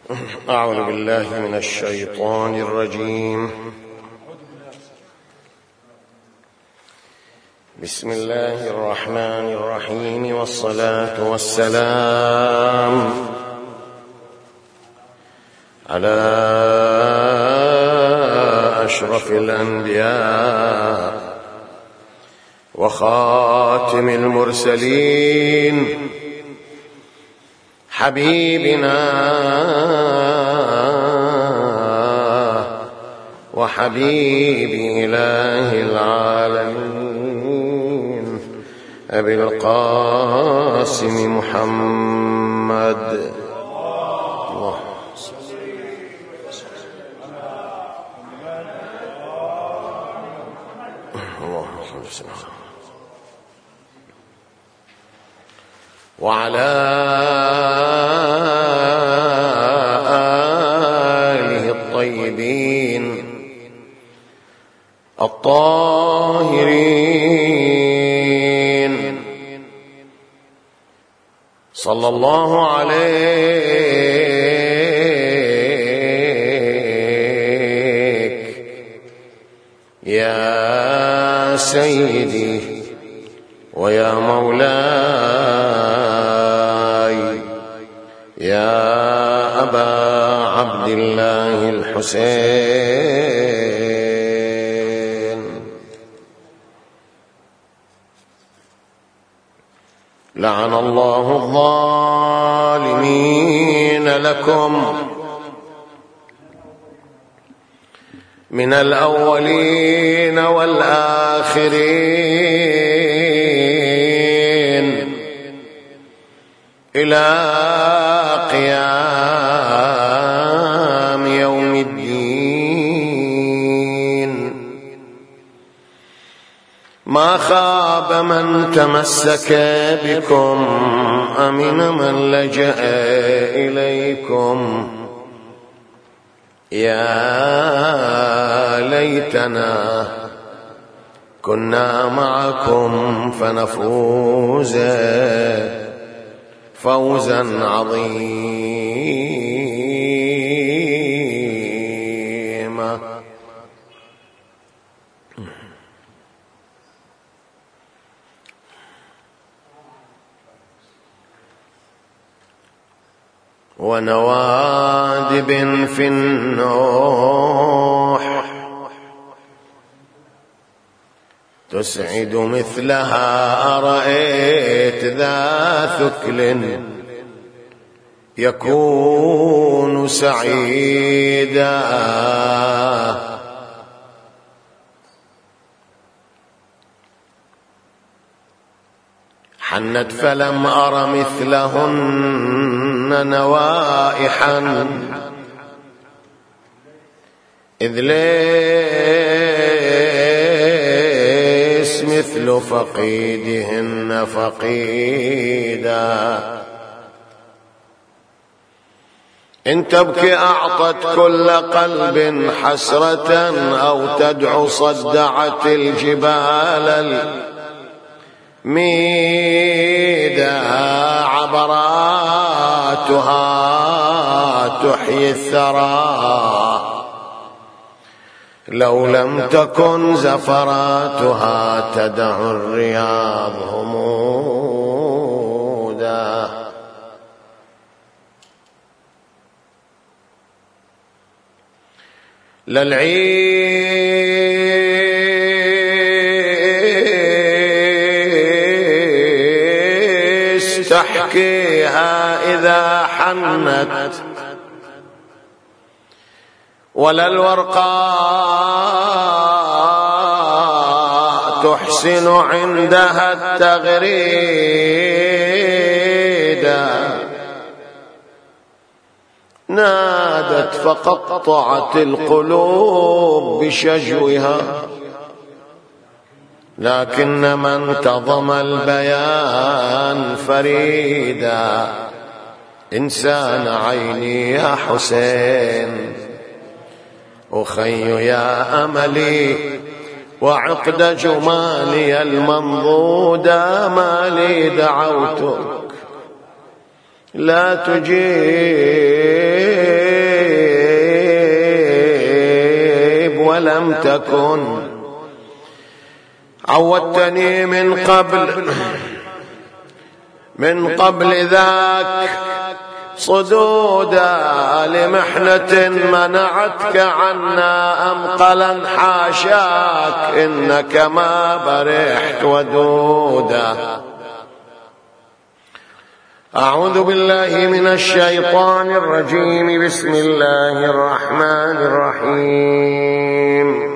أعوذ بالله من الشيطان الرجيم. بسم الله الرحمن الرحيم، والصلاة والسلام على أشرف الأنبياء وخاتم المرسلين، حبيبنا وحبيب إله العالمين أبي القاسم محمد. وعلى آله الطيبين الطاهرين، صلى الله عليك يا سيدي ويا مولاي يا أبا عبد الله الحسين. لعن الله الظالمين لكم من الأولين والآخرين إلى قيام يوم الدين. ما خاب من تمسك بكم، أمن من لجأ إليكم. يا ليتنا كنا معكم فنفوز فوزا عظيما. ونوادب في النوح تسعد مثلها، أرأيت ذا ثكل يكون سعيدا. حنت فلم أر مثلهن نوائحا، إذ ليس مثل فقيدهن فقيدا. إن تبكي أعطت كل قلب حسرة، أو تدعو صدعت الجبال ميدا. عبراتها تحيي الثرى، لو لم تكن زفراتها تدع الرياض همودا. للعيس تحكيها إذا حنت، ولا الورقاء تحسن عندها التغريدا. نادت فقطعت القلوب بشجوها، لكن من انتظم البيان فريدا. إنسان عيني يا حسين، أخي يا أملي، وعقد جمالي المنضودا. ما لي دعوتك لا تجيب لم تكن عودتني من قبل ذاك صدودا لمحنة منعتك عنا أمقلا حاشاك إنك ما برحت ودودا. أعوذ بالله من الشيطان الرجيم. بسم الله الرحمن الرحيم.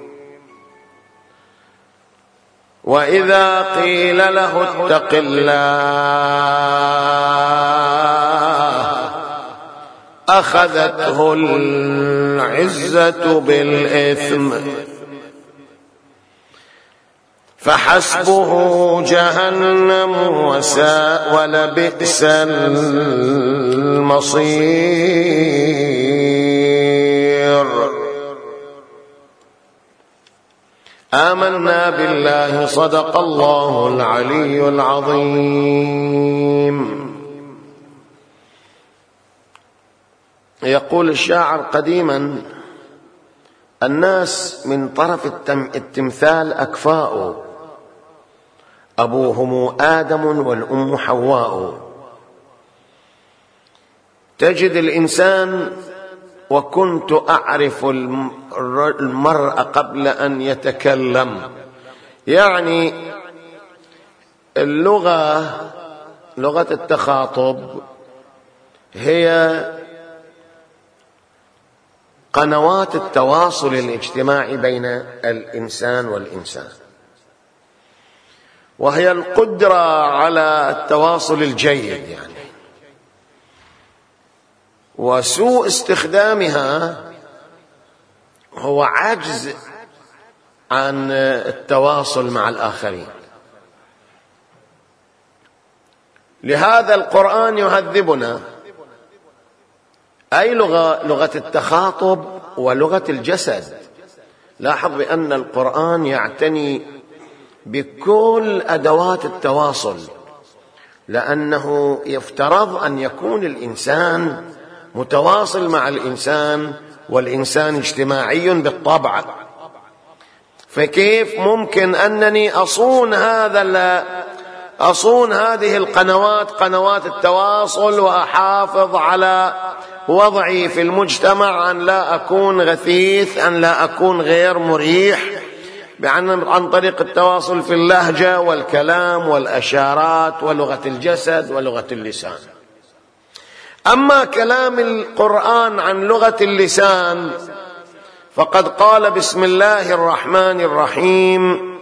وإذا قيل له اتق الله أخذته العزة بالإثم فحسبه جهنم ولبئس المصير. آمنا بالله صدق الله العلي العظيم. يقول الشاعر قديما: الناس من طرف التمثال أكفاء، أبوهم آدم والأم حواء. تجد الإنسان وكنت أعرف المرء قبل أن يتكلم، يعني اللغة، لغة التخاطب هي قنوات التواصل الاجتماعي بين الإنسان والإنسان، وهي القدرة على التواصل الجيد يعني. وسوء استخدامها هو عجز عن التواصل مع الآخرين. لهذا القرآن يهذبنا أي لغة التخاطب ولغة الجسد. لاحظ بأن القرآن يعتني بكل أدوات التواصل، لأنه يفترض أن يكون الإنسان متواصل مع الإنسان، والإنسان اجتماعي بالطبع. فكيف ممكن أنني أصون هذه القنوات، قنوات التواصل، وأحافظ على وضعي في المجتمع، أن لا أكون غثيث، أن لا أكون غير مريح، عن طريق التواصل في اللهجة والكلام والأشارات ولغة الجسد ولغة اللسان. أما كلام القرآن عن لغة اللسان فقد قال: بسم الله الرحمن الرحيم.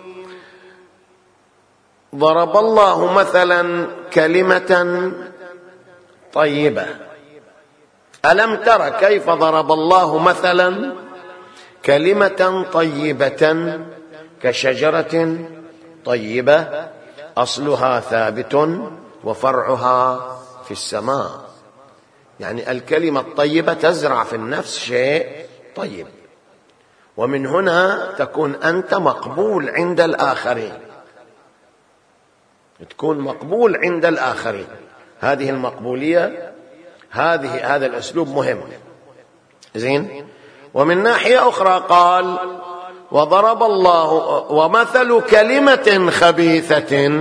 ضرب الله مثلا كلمة طيبة. ألم تر كيف ضرب الله مثلا كلمة طيبة كشجرة طيبة أصلها ثابت وفرعها في السماء. يعني الكلمة الطيبة تزرع في النفس شيء طيب، ومن هنا تكون أنت مقبول عند الآخرين، تكون مقبول عند الآخرين. هذه المقبولية، هذا الأسلوب مهم. زين. ومن ناحية أخرى قال: وضرب الله ومثل كلمة خبيثة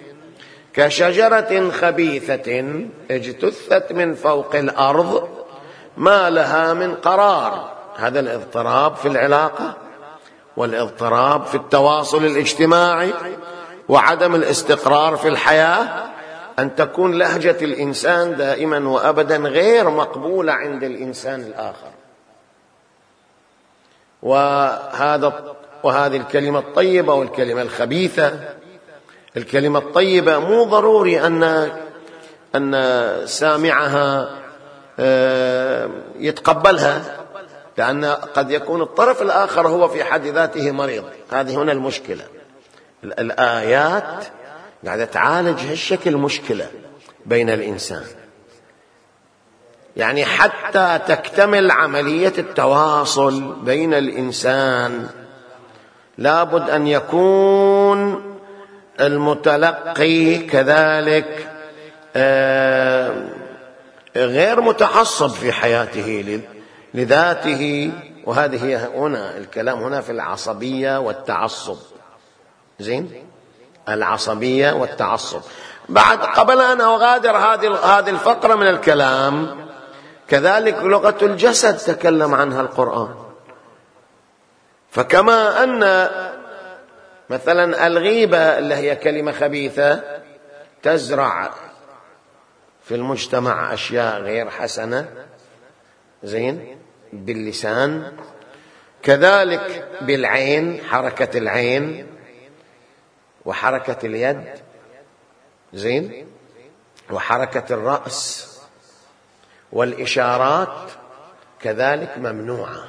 كشجرة خبيثة اجتثت من فوق الأرض ما لها من قرار. هذا الاضطراب في العلاقة، والاضطراب في التواصل الاجتماعي، وعدم الاستقرار في الحياة، أن تكون لهجة الإنسان دائما وأبدا غير مقبولة عند الإنسان الآخر. وهذه الكلمة الطيبة والكلمة الخبيثة. الكلمة الطيبة مو ضروري أن سامعها يتقبلها، لأن قد يكون الطرف الآخر هو في حد ذاته مريض. هذه هنا المشكلة. الآيات قاعدة تعالج هالشكل مشكلة بين الإنسان، يعني حتى تكتمل عملية التواصل بين الإنسان لابد أن يكون المتلقي كذلك غير متعصب في حياته لذاته وهذه هي هنا الكلام هنا في العصبية والتعصب. زين، العصبية والتعصب. بعد قبل أن أغادر هذه الفقرة من الكلام، كذلك لغة الجسد تكلم عنها القرآن. فكما أن مثلا الغيبة اللي هي كلمة خبيثة تزرع في المجتمع أشياء غير حسنة، زين، باللسان، كذلك بالعين، حركة العين وحركة اليد، زين، وحركة الرأس والإشارات كذلك ممنوعة.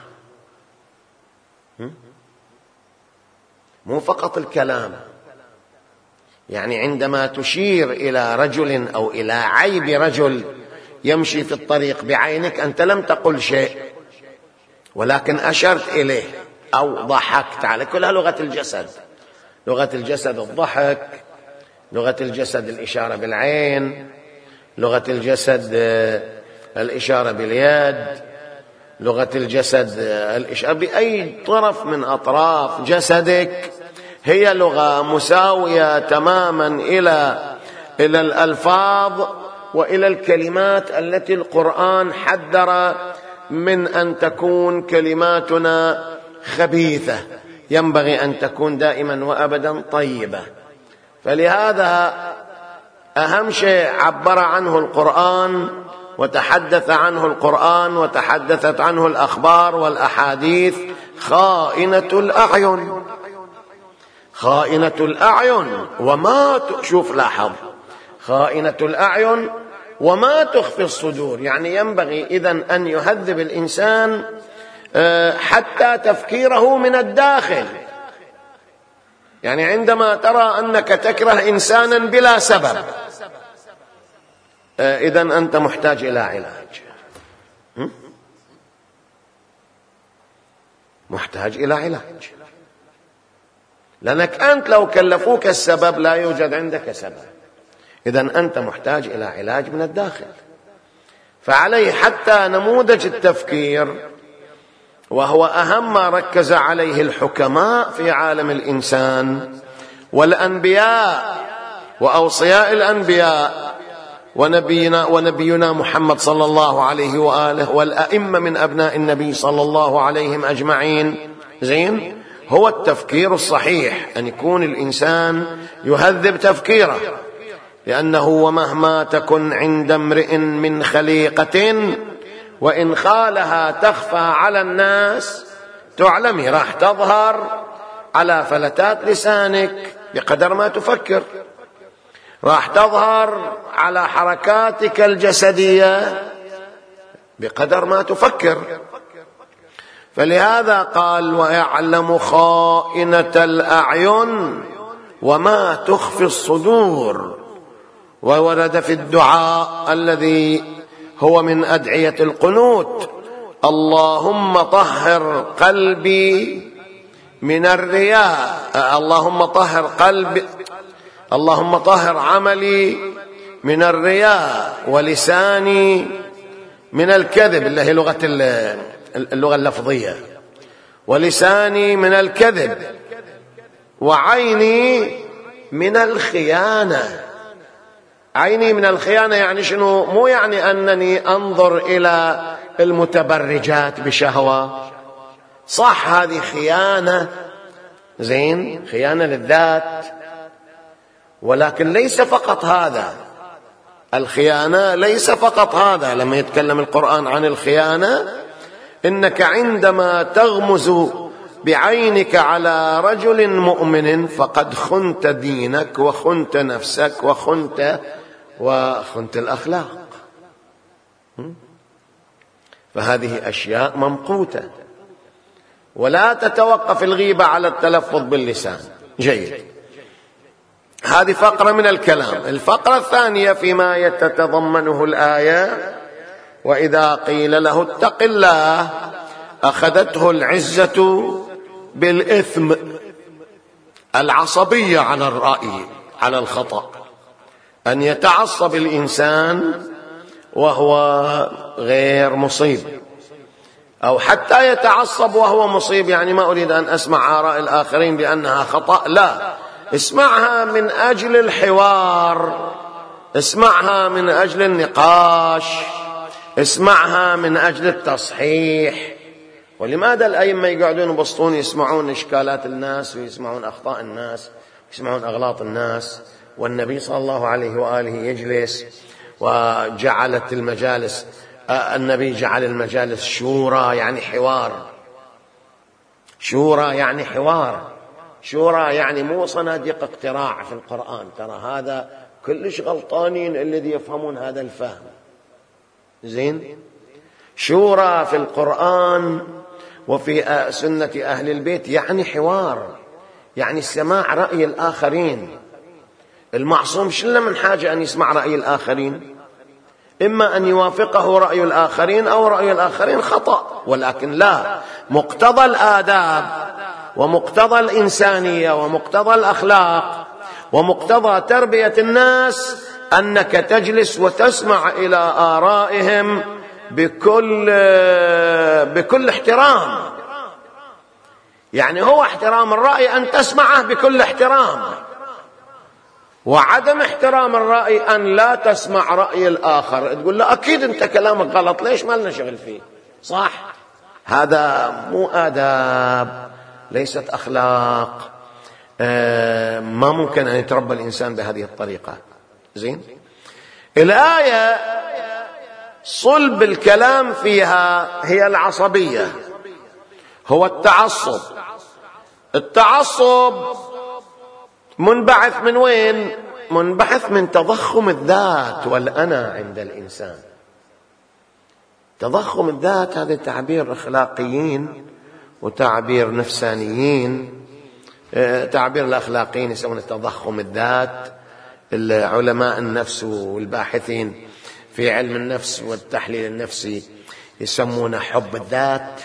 مو فقط الكلام، يعني عندما تشير إلى رجل أو إلى عيب رجل يمشي في الطريق بعينك، أنت لم تقل شيء ولكن أشرت إليه أو ضحكت عليه، كلها لغة الجسد. لغة الجسد الضحك، لغة الجسد الإشارة بالعين، لغة الجسد الإشارة باليد، لغة الجسد الإشارة بأي طرف من أطراف جسدك، هي لغة مساوية تماما إلى الألفاظ وإلى الكلمات التي القرآن حذر من أن تكون كلماتنا خبيثة، ينبغي أن تكون دائما وأبدا طيبة. فلهذا أهم شيء عبر عنه القرآن وتحدث عنه القرآن وتحدثت عنه الأخبار والأحاديث خائنة الأعين. خائنة الأعين وما شوف لاحظ، خائنة الأعين وما تخفي الصدور. يعني ينبغي إذن أن يهذب الإنسان حتى تفكيره من الداخل. يعني عندما ترى أنك تكره إنسانا بلا سبب، إذن أنت محتاج إلى علاج، محتاج إلى علاج، لأنك أنت لو كلفوك السبب لا يوجد عندك سبب، إذن أنت محتاج إلى علاج من الداخل. فعليه حتى نموذج التفكير، وهو أهم ما ركز عليه الحكماء في عالم الإنسان والأنبياء وأوصياء الأنبياء ونبينا محمد صلى الله عليه وآله والأئمة من أبناء النبي صلى الله عليهم أجمعين، زين، هو التفكير الصحيح، أن يكون الإنسان يهذب تفكيره. لأنه ومهما تكن عند امرئ من خليقة وإن خالها تخفى على الناس، تعلمي راح تظهر على فلتات لسانك بقدر ما تفكر، راح تظهر على حركاتك الجسدية بقدر ما تفكر. فلهذا قال ويعلم خائنة الأعين وما تخفي الصدور. وورد في الدعاء الذي هو من أدعية القنوت: اللهم طهر قلبي من الرياء، اللهم طهر عملي من الرياء ولساني من الكذب، اللي هي اللغة اللفظية، ولساني من الكذب وعيني من الخيانة. عيني من الخيانة يعني شنو؟ مو يعني أنني أنظر إلى المتبرجات بشهوة، صح هذه خيانة، زين، خيانة للذات، ولكن ليس فقط هذا. الخيانة ليس فقط هذا. لما يتكلم القرآن عن الخيانة، إنك عندما تغمز بعينك على رجل مؤمن فقد خنت دينك وخنت نفسك وخنت الأخلاق. فهذه أشياء ممقوتة، ولا تتوقف الغيبة على التلفظ باللسان. جيد، هذه فقرة من الكلام. الفقرة الثانية فيما تتضمنه الآية: وإذا قيل له اتق الله أخذته العزة بالإثم، العصبية على الرأي، على الخطأ، أن يتعصب الإنسان وهو غير مصيب. أو حتى يتعصب وهو مصيب. يعني ما أريد أن أسمع آراء الآخرين بأنها خطأ، لا، اسمعها من أجل الحوار، اسمعها من أجل النقاش، اسمعها من أجل التصحيح. ولماذا الأئمة يقعدون يبسطون يسمعون إشكالات الناس ويسمعون أخطاء الناس ويسمعون أغلاط الناس، والنبي صلى الله عليه وآله يجلس وجعلت المجالس، النبي جعل المجالس شورى، يعني حوار، شورى يعني حوار، شورى يعني مو صناديق اقتراع في القرآن. ترى هذا كلش غلطانين الذي يفهمون هذا الفهم. زين، شورى في القرآن وفي سنة أهل البيت يعني حوار، يعني سماع رأي الآخرين. المعصوم شلة من حاجة أن يسمع رأي الآخرين، إما أن يوافقه رأي الآخرين أو رأي الآخرين خطأ، ولكن لا، مقتضى الآداب ومقتضى الإنسانية ومقتضى الأخلاق ومقتضى تربية الناس أنك تجلس وتسمع إلى آرائهم بكل احترام. يعني هو احترام الرأي أن تسمعه بكل احترام، وعدم احترام الرأي أن لا تسمع رأي الآخر، تقول له أكيد أنت كلامك غلط، ليش ما لنا شغل فيه؟ صح، هذا مو آداب، ليست أخلاق، ما ممكن أن يتربى الإنسان بهذه الطريقة. زين، الآية صلب الكلام فيها هي العصبية، هو التعصب. التعصب منبعث من وين؟ منبعث من تضخم الذات والأنا عند الإنسان. تضخم الذات هذا تعبير أخلاقيين وتعبير نفسانيين. تعبير الأخلاقيين يسمونه تضخم الذات، العلماء النفس والباحثين في علم النفس والتحليل النفسي يسمونه حب الذات،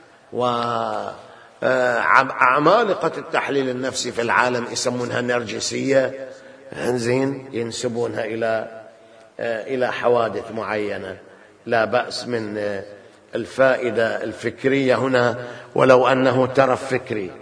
وعمالقة التحليل النفسي في العالم يسمونها نرجسية. زين، ينسبونها إلى حوادث معينة. لا بأس من الفائدة الفكرية هنا ولو أنه ترف فكري.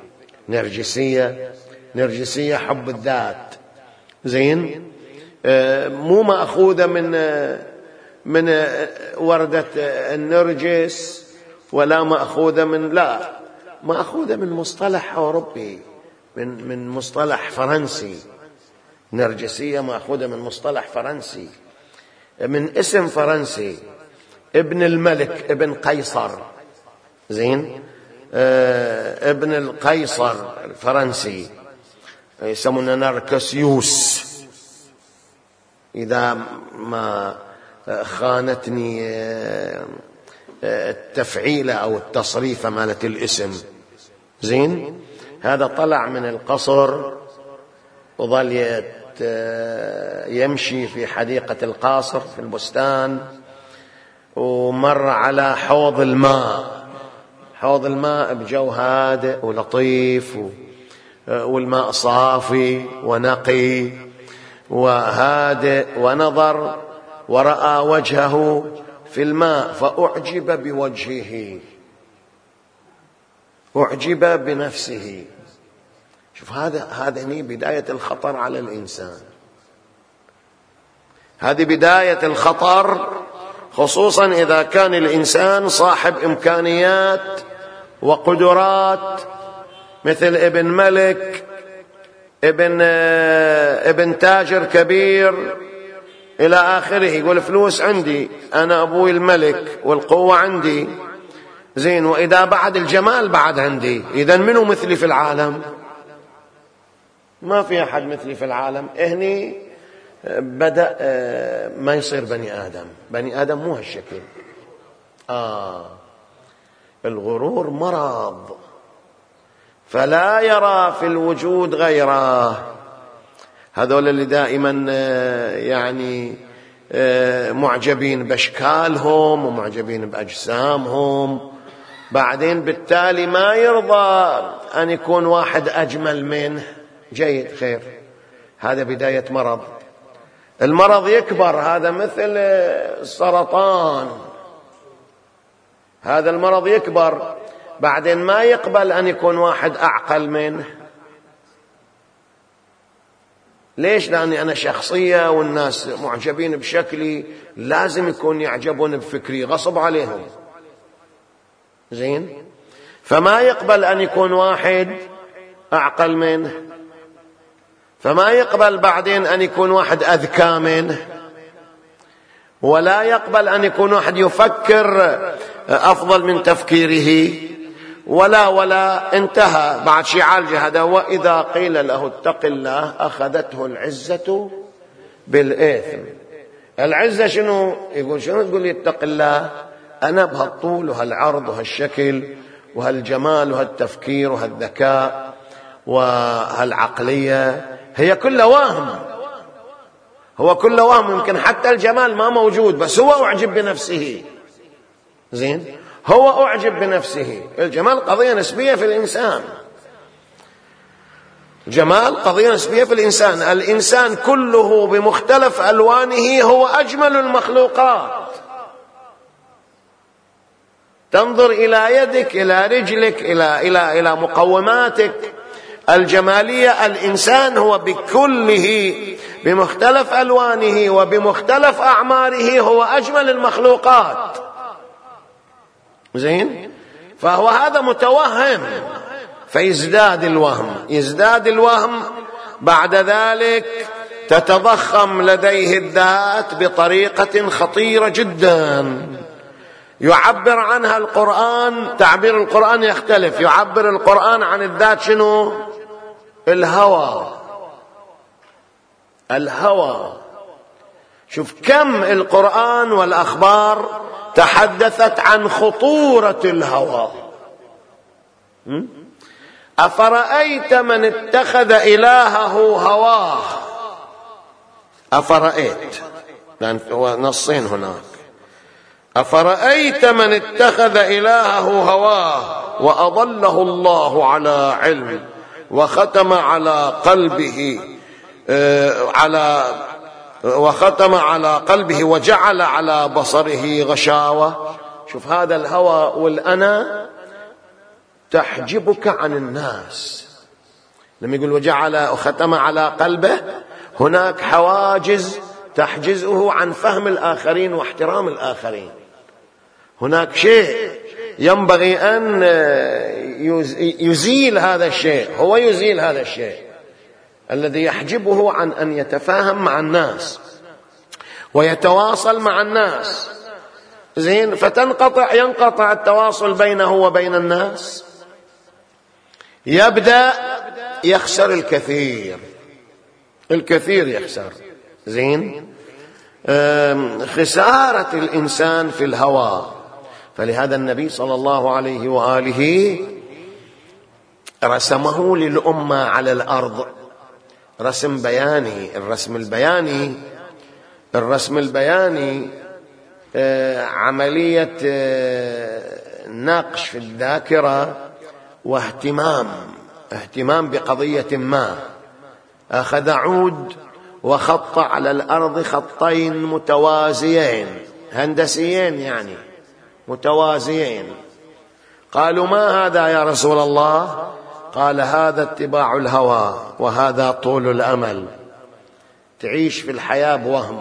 نرجسية حب الذات. زين، مو مأخوذة من وردة النرجس، ولا مأخوذة مأخوذة من مصطلح أوروبي، من مصطلح فرنسي. نرجسية مأخوذة من مصطلح فرنسي، من اسم فرنسي، ابن الملك، ابن قيصر. زين، ابن القيصر الفرنسي يسمونه ناركسيوس، إذا ما خانتني التفعيلة أو التصريفة مالت الاسم. زين، هذا طلع من القصر وظل يمشي في حديقة القاصر في البستان، ومر على حوض الماء بجو هادئ ولطيف، والماء صافي ونقي وهادئ، ونظر ورأى وجهه في الماء فأعجب بوجهه، أعجب بنفسه. شوف، هذا بداية الخطر على الإنسان، هذه بداية الخطر، خصوصا إذا كان الإنسان صاحب إمكانيات وقدرات مثل ابن ملك، ابن تاجر كبير إلى آخره، يقول فلوس عندي، أنا أبوي الملك والقوة عندي. زين، وإذا بعد الجمال بعد عندي، إذن منو مثلي في العالم؟ ما في أحد مثلي في العالم. هني بدأ ما يصير بني آدم مو هالشكل. الغرور مرض، فلا يرى في الوجود غيره. هذول اللي دائما يعني معجبين بأشكالهم ومعجبين بأجسامهم، بعدين بالتالي ما يرضى أن يكون واحد أجمل منه. جيد، خير، هذا بداية مرض. المرض يكبر، هذا مثل السرطان، هذا المرض يكبر، بعدين ما يقبل أن يكون واحد أعقل منه. ليش؟ لأني أنا شخصية والناس معجبين بشكلي، لازم يكون يعجبون بفكري غصب عليهم. زين؟ فما يقبل أن يكون واحد أعقل منه، فما يقبل بعدين أن يكون واحد أذكى منه، ولا يقبل أن يكون واحد يفكر أفضل من تفكيره، ولا انتهى بعد شي عالج هذا. وإذا قيل له اتق الله أخذته العزة بالإثم. العزة شنو؟ يقول شنو تقول لي اتق الله؟ أنا بهالطول وهالعرض وهالشكل وهالجمال وهالتفكير وهالذكاء وهالعقلية، هي كلها وهم، هو كله وهم. يمكن حتى الجمال ما موجود، بس هو أعجب بنفسه. زين؟ هو أعجب بنفسه. الجمال قضية نسبية في الإنسان، الجمال قضية نسبية في الإنسان. الإنسان كله بمختلف ألوانه هو أجمل المخلوقات. تنظر إلى يدك، إلى رجلك، إلى مقوماتك الجمالية، الإنسان هو بكله بمختلف ألوانه وبمختلف أعماره هو أجمل المخلوقات. زين؟ فهو هذا متوهم، فيزداد الوهم، يزداد الوهم. بعد ذلك تتضخم لديه الذات بطريقة خطيرة جدا يعبر عنها القرآن. تعبير القرآن يختلف. يعبر القرآن عن الذات شنو؟ الهوى. الهوى. شوف كم القرآن والأخبار تحدثت عن خطورة الهوى. أفرأيت من اتخذ إلهه هواه. أفرأيت، لأن نصين هناك. أفرأيت من اتخذ إلهه هواه وأضله الله على علم وختم على قلبه وجعل على بصره غشاوة. شوف هذا الهوى والأنا تحجبك عن الناس. لما يقول وختم على قلبه، هناك حواجز تحجزه عن فهم الآخرين واحترام الآخرين. هناك شيء ينبغي أن يزيل هذا الشيء، هو يزيل هذا الشيء الذي يحجبه عن أن يتفاهم مع الناس ويتواصل مع الناس. زين؟ ينقطع التواصل بينه وبين الناس، يبدأ يخسر الكثير يخسر. زين؟ خسارة الإنسان في الهوى. فلهذا النبي صلى الله عليه وآله رسمه للأمة على الأرض رسم بياني. الرسم البياني عملية نقش في الذاكرة واهتمام بقضية ما. أخذ عود وخط على الأرض خطين متوازيين هندسيين، يعني متوازيين. قالوا ما هذا يا رسول الله؟ قال هذا اتباع الهوى وهذا طول الأمل. تعيش في الحياة بوهم.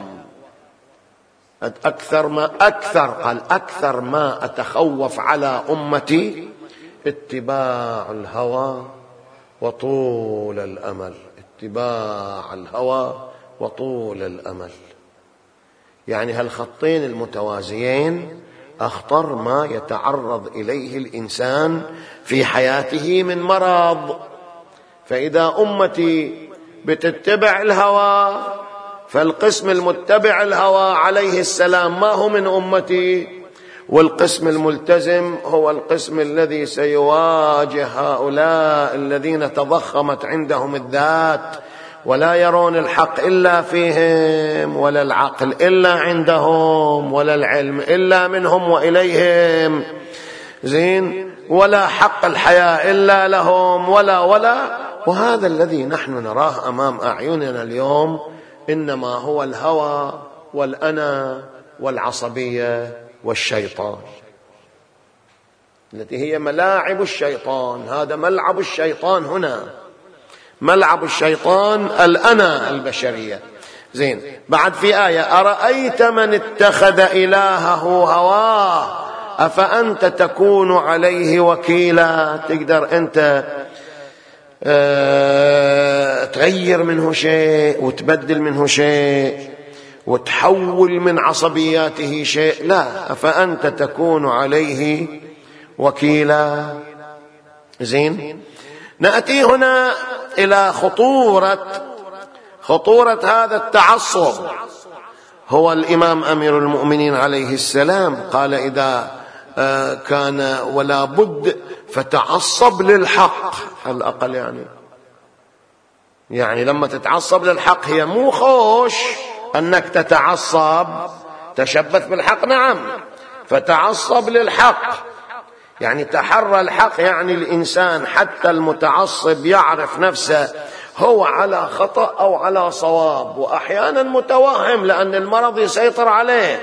أكثر ما أتخوف على أمتي اتباع الهوى وطول الأمل. اتباع الهوى وطول الأمل، يعني هالخطين المتوازيين أخطر ما يتعرض إليه الإنسان في حياته من مرض. فإذا أمتي بتتبع الهوى، فالقسم المتبع الهوى عليه السلام ما هو من أمتي، والقسم الملتزم هو القسم الذي سيواجه هؤلاء الذين تضخمت عندهم الذات ولا يرون الحق إلا فيهم، ولا العقل إلا عندهم، ولا العلم إلا منهم وإليهم. زين؟ ولا حق الحياة إلا لهم ولا. وهذا الذي نحن نراه أمام أعيننا اليوم إنما هو الهوى والأنا والعصبية والشيطان. التي هي ملاعب الشيطان. هذا ملعب الشيطان هنا، ملعب الشيطان الأنا البشرية. زين، بعد في آية: أرأيت من اتخذ إلهه هواه أفأنت تكون عليه وكيلا. تقدر أنت تغير منه شيء وتبدل منه شيء وتحول من عصبياته شيء؟ لا، أفأنت تكون عليه وكيلا. زين، نأتي هنا إلى خطورة هذا التعصب. هو الإمام أمير المؤمنين عليه السلام قال: إذا كان ولا بد فتعصب للحق على الأقل. يعني لما تتعصب للحق هي مو خوش أنك تتعصب، تشبث بالحق، نعم، فتعصب للحق، يعني تحرى الحق. يعني الإنسان حتى المتعصب يعرف نفسه هو على خطأ أو على صواب، وأحيانا متوهم لأن المرض يسيطر عليه،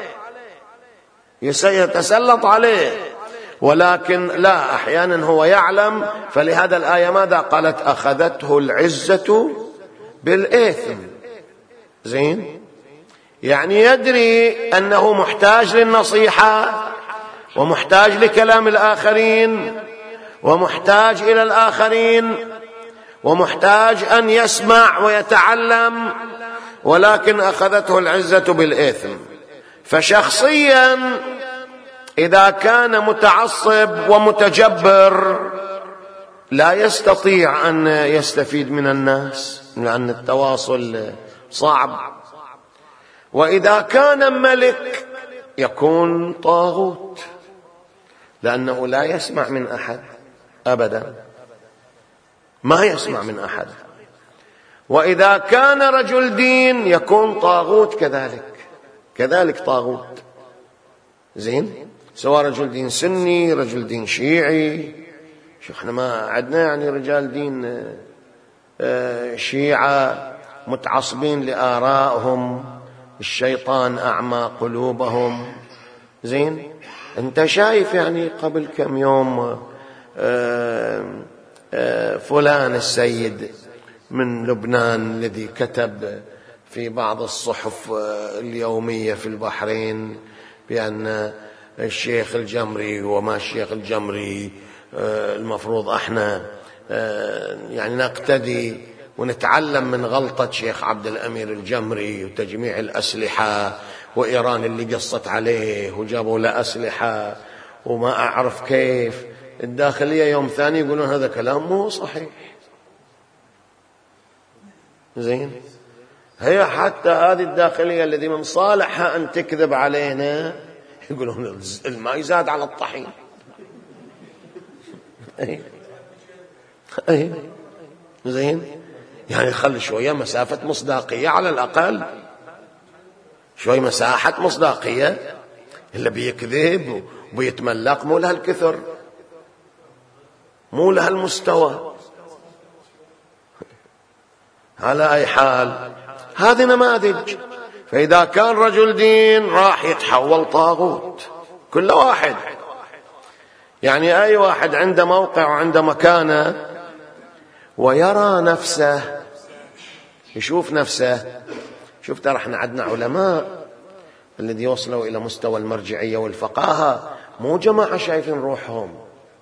يتسلط عليه، ولكن لا، أحيانا هو يعلم. فلهذا الآية ماذا قالت؟ أخذته العزة بالإثم. زين، يعني يدري أنه محتاج للنصيحة ومحتاج لكلام الآخرين ومحتاج إلى الآخرين ومحتاج أن يسمع ويتعلم، ولكن أخذته العزة بالإثم. فشخصيا إذا كان متعصب ومتجبر لا يستطيع أن يستفيد من الناس، لأن التواصل صعب. وإذا كان ملك يكون طاغوت، لأنه لا يسمع من أحد أبدا، ما يسمع من أحد. وإذا كان رجل دين يكون طاغوت كذلك طاغوت. زين، سواء رجل دين سني، رجل دين شيعي. احنا ما عندنا يعني رجال دين شيعة متعصبين لآرائهم، الشيطان أعمى قلوبهم. زين، انت شايف يعني قبل كم يوم فلان السيد من لبنان الذي كتب في بعض الصحف اليومية في البحرين بأن الشيخ الجمري وما الشيخ الجمري المفروض احنا يعني نقتدي ونتعلم من غلطة شيخ عبد الأمير الجمري وتجميع الأسلحة، وإيران اللي قصت عليه وجابوا له أسلحة وما أعرف كيف. الداخلية يوم ثاني يقولون هذا كلام مو صحيح. زين، هي حتى هذه الداخلية الذي من صالحها أن تكذب علينا يقولون الماء يزاد على الطحين. أي زين، يعني خلي شوية مسافة مصداقية على الأقل، شوية مساحة مصداقية. اللي بيكذب وبيتملق مو لها الكثر، مو لها المستوى. على أي حال هذه نماذج. فإذا كان رجل دين راح يتحول طاغوت كل واحد. يعني أي واحد عنده موقع وعنده مكانة ويرى نفسه، يشوف نفسه. شوف ترى احنا عندنا علماء الذي يوصلوا إلى مستوى المرجعية والفقاهة، مو جماعة شايفين روحهم،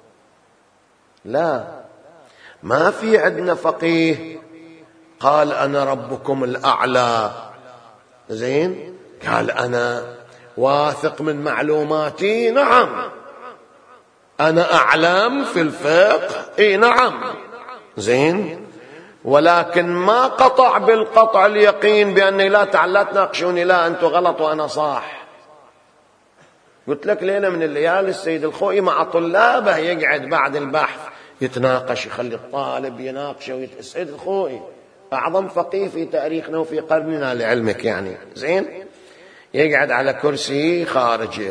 لا، ما في عندنا فقيه قال أنا ربكم الأعلى. زين، قال أنا واثق من معلوماتي، نعم، أنا أعلم في الفقه، إيه نعم. زين، ولكن ما قطع بالقطع اليقين بأني لا تناقشوني، لا أنتوا غلط وأنا صح. قلت لك ليلة من الليالي السيد الخوئي مع طلابه يقعد بعد البحث يتناقش، يخلي الطالب يناقشه. السيد الخوئي أعظم فقيه في تاريخنا وفي قرننا لعلمك يعني. زين، يقعد على كرسي خارج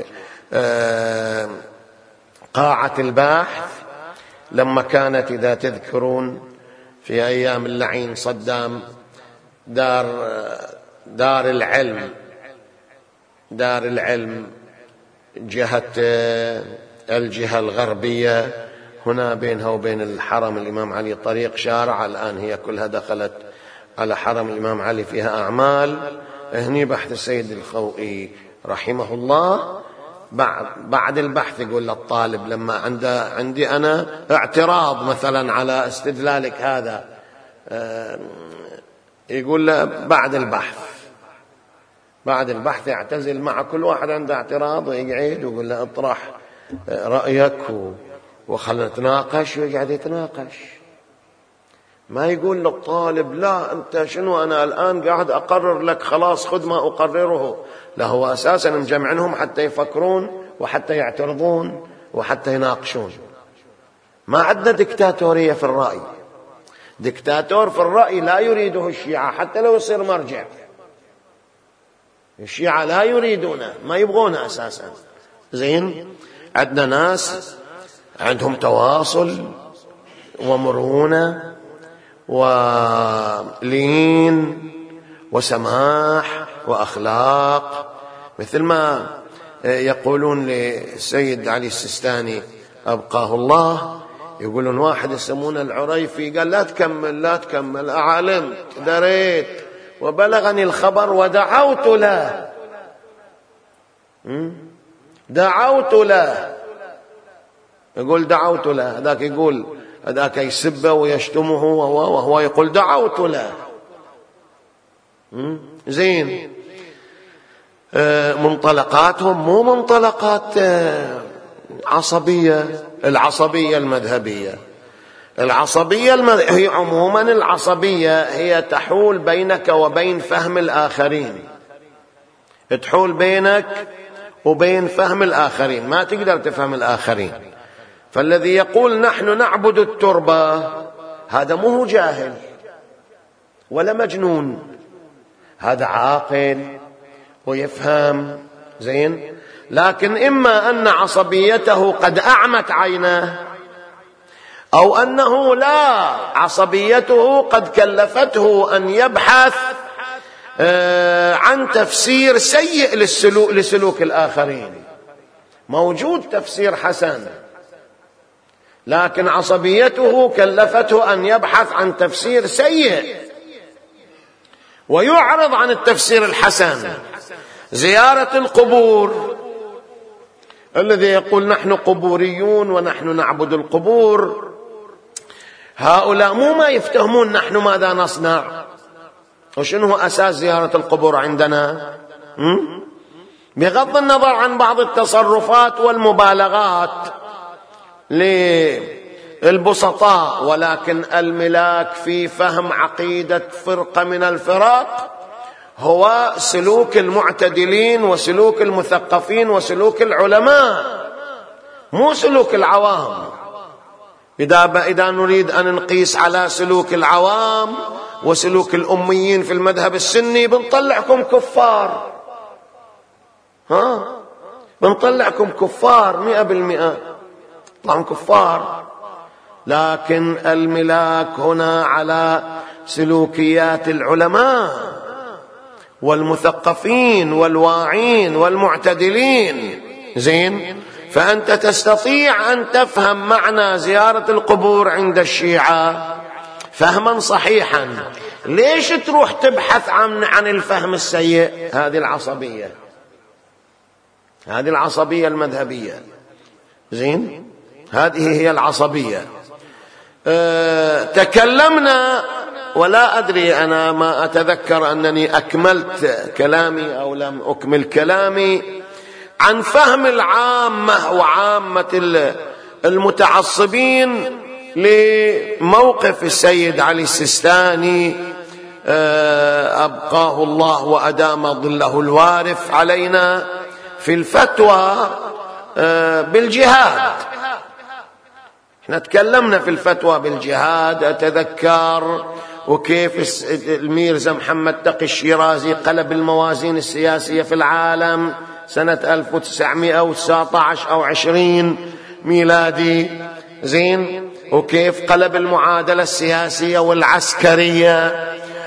قاعة البحث لما كانت، إذا تذكرون، في أيام اللعين صدام، دار العلم جهة الجهة الغربية هنا بينها وبين الحرم الإمام علي طريق شارع، الآن هي كلها دخلت على حرم الإمام علي فيها أعمال. هني بحث السيد الخوئي رحمه الله. بعد البحث يقول للطالب لما عندي أنا اعتراض مثلا على استدلالك هذا، يقول له بعد البحث يعتزل مع كل واحد عنده اعتراض ويقعد ويقول له اطرح رأيك وخلنا نتناقش، ويقعد يتناقش. ما يقول للطالب لا أنت شنو أنا الآن قاعد أقرر لك خلاص خذ ما أقرره. لا، هو أساسا مجمعنهم حتى يفكرون وحتى يعترضون وحتى يناقشون. ما عندنا دكتاتورية في الرأي. دكتاتور في الرأي لا يريده الشيعة حتى لو يصير مرجع. الشيعة لا يريدونه، ما يبغونه أساسا. زين، عندنا ناس عندهم تواصل ومرونة ولين وسماح وأخلاق، مثل ما يقولون للسيد علي السيستاني أبقاه الله، يقولون واحد يسمونه العريفي قال لا تكمل أعلمت دريت وبلغني الخبر ودعوت له. دعوت له، يقول دعوت له، هذاك يقول هذاك يسبه ويشتمه وهو يقول دعوت له. زين، منطلقاتهم مو منطلقات عصبية. العصبية المذهبية هي عموما العصبية هي تحول بينك وبين فهم الآخرين، تحول بينك وبين فهم الآخرين، ما تقدر تفهم الآخرين. فالذي يقول نحن نعبد التربة هذا مو جاهل ولا مجنون، هذا عاقل ويفهم. زين، لكن إما أن عصبيته قد أعمت عينه، أو أنه لا، عصبيته قد كلفته أن يبحث عن تفسير سيء لسلوك الآخرين. موجود تفسير حسن، لكن عصبيته كلفته أن يبحث عن تفسير سيء ويعرض عن التفسير الحسن. زيارة القبور، الذي يقول نحن قبوريون ونحن نعبد القبور، هؤلاء مو ما يفتهمون نحن ماذا نصنع وشنو هو أساس زيارة القبور عندنا، بغض النظر عن بعض التصرفات والمبالغات للبسطاء، ولكن الملاك في فهم عقيدة فرقة من الفرق هو سلوك المعتدلين وسلوك المثقفين وسلوك العلماء، مو سلوك العوام. إذا نريد أن نقيس على سلوك العوام وسلوك الأميين في المذهب السني بنطلعكم كفار، بنطلعكم كفار 100%، طبعا كفار. لكن الملاك هنا على سلوكيات العلماء والمثقفين والواعين والمعتدلين. زين، فأنت تستطيع أن تفهم معنى زيارة القبور عند الشيعة فهما صحيحا. ليش تروح تبحث عن الفهم السيء؟ هذه العصبية المذهبية. زين، هذه هي العصبية. تكلمنا، ولا أدري، أنا ما أتذكر أنني أكملت كلامي أو لم أكمل كلامي، عن فهم العامة وعامة المتعصبين لموقف السيد علي السيستاني أبقاه الله وأدام ظله الوارث علينا في الفتوى بالجهاد. احنا تكلمنا في الفتوى بالجهاد أتذكر، وكيف الميرزا محمد تقي الشيرازي قلب الموازين السياسية في العالم سنة 1919 أو 20 ميلادي. زين، وكيف قلب المعادلة السياسية والعسكرية،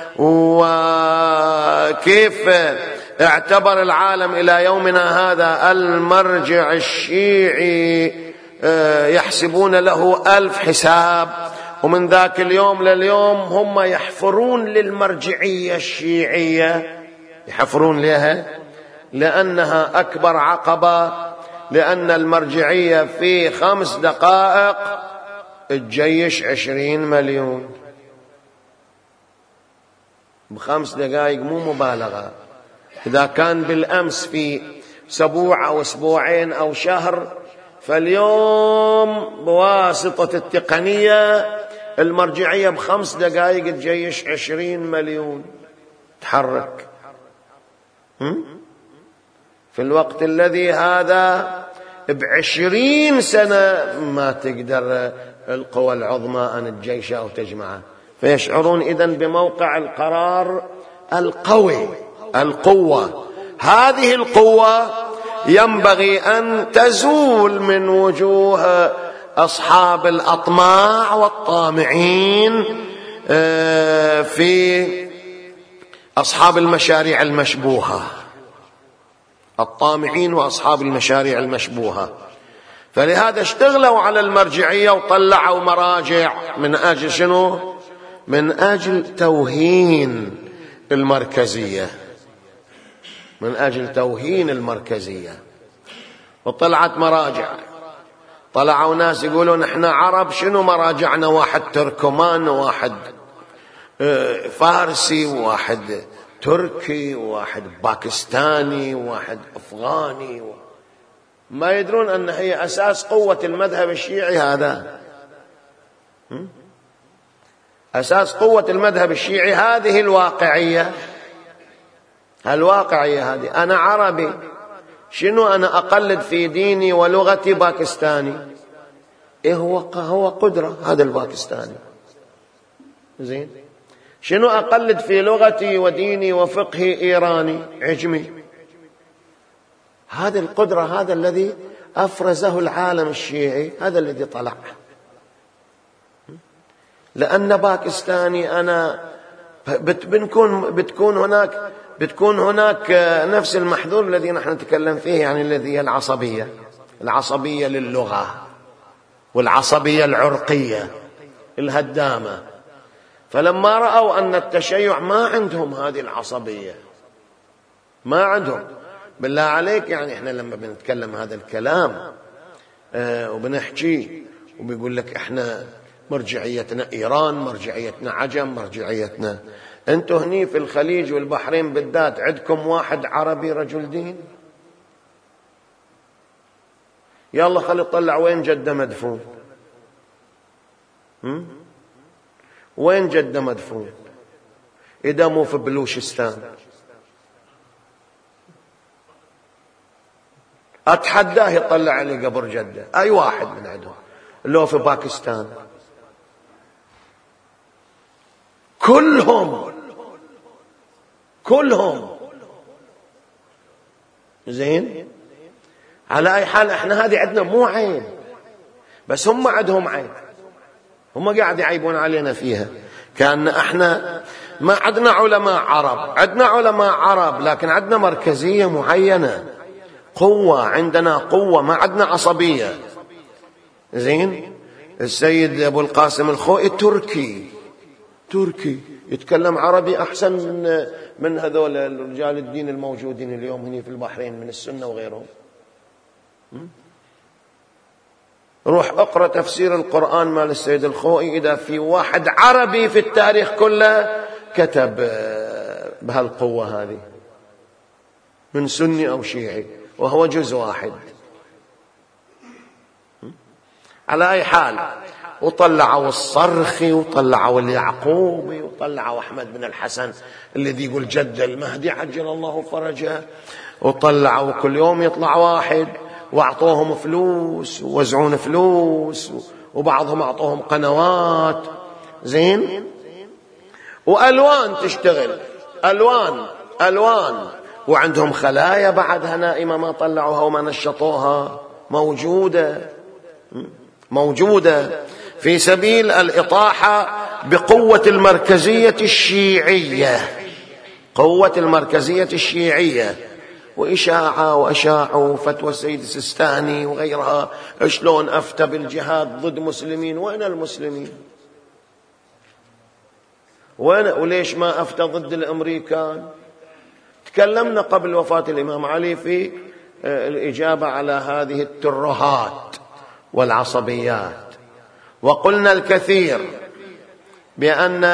وكيف اعتبر العالم إلى يومنا هذا المرجع الشيعي يحسبون له 1000 حساب، ومن ذاك اليوم لليوم هم يحفرون للمرجعية الشيعية، يحفرون لها لأنها أكبر عقبة، لأن المرجعية في 5 دقائق تجيش 20 مليون. ب5 دقائق، مو مبالغة. إذا كان بالأمس في أسبوع أو أسبوعين أو شهر، فاليوم بواسطة التقنية المرجعية ب5 دقائق تجيش 20 مليون تحرك. في الوقت الذي هذا ب20 سنة ما تقدر القوى العظمى أن تجيشه أو تجمعه. فيشعرون إذن بموقع القرار القوي، القوة. هذه القوة ينبغي أن تزول من وجوه أصحاب الأطماع والطامعين في أصحاب المشاريع المشبوهة، الطامعين وأصحاب المشاريع المشبوهة. فلهذا اشتغلوا على المرجعية وطلعوا مراجع من أجل شنو؟ من أجل توهين المركزية، من أجل توهين المركزية. وطلعت مراجع، طلعوا ناس يقولون احنا عرب، شنو مراجعنا؟ واحد تركمان، وواحد فارسي، وواحد تركي، وواحد باكستاني، وواحد أفغاني. ما يدرون أن هي أساس قوة المذهب الشيعي هذا. أساس قوة المذهب الشيعي هذه الواقعية، الواقعية هذه. أنا عربي، شنو أنا أقلد في ديني ولغتي باكستاني؟ إيه هو قدرة هذا الباكستاني، زين. شنو أقلد في لغتي وديني وفقهي إيراني عجمي؟ هذه القدرة، هذا الذي أفرزه العالم الشيعي، هذا الذي طلع. لأن باكستاني أنا بتكون هناك نفس المحذور الذي نحن نتكلم فيه، يعني الذي هي العصبية للغة والعصبية العرقية الهدامة. فلما رأوا أن التشيع ما عندهم هذه العصبية، ما عندهم. بالله عليك، يعني احنا لما بنتكلم هذا الكلام وبنحكي وبيقول لك احنا مرجعيتنا إيران، مرجعيتنا عجم، مرجعيتنا، انتوا هني في الخليج والبحرين بالذات عندكم واحد عربي رجل دين؟ يلا خلي نطلع وين جده مدفون. وين جده مدفون؟ إذا مو في بلوشستان. أتحداه يطلع لي قبر جده، أي واحد من عندهم. اللي في باكستان كلهم زين. على أي حال، احنا هذه عندنا مو عين، بس هم عندهم عين، هم قاعد يعيبون علينا فيها. كأن احنا ما عندنا علماء عرب، عندنا علماء عرب لكن عندنا مركزية معينة، قوة، عندنا قوة، ما عندنا عصبية. زين. السيد أبو القاسم الخوئي تركي يتكلم عربي أحسن من هذول رجال الدين الموجودين اليوم هنا في البحرين من السنة وغيرهم. روح اقرأ تفسير القرآن مال السيد الخوئي، إذا في واحد عربي في التاريخ كله كتب بهالقوة هذه من سني أو شيعي، وهو جزء واحد. على أي حال، وطلعوا الصرخي وطلعوا اليعقوبي وطلعوا أحمد بن الحسن الذي يقول جد المهدي عجل الله فرجه، وطلعوا كل يوم يطلع واحد، وأعطوهم فلوس ووزعون فلوس، وبعضهم أعطوهم قنوات. زين. وألوان تشتغل، ألوان، وعندهم خلايا بعدها نائمة ما طلعوها وما نشطوها، موجودة في سبيل الإطاحة بقوة المركزية الشيعية، قوة المركزية الشيعية. وإشاعة وأشاعوا فتوى السيد السيستاني وغيرها، شلون أفتى بالجهاد ضد مسلمين. وين المسلمين؟ وين؟ وليش ما أفتى ضد الأمريكان؟ تكلمنا قبل وفاة الإمام علي في الإجابة على هذه الترهات والعصبيات، وقلنا الكثير بأن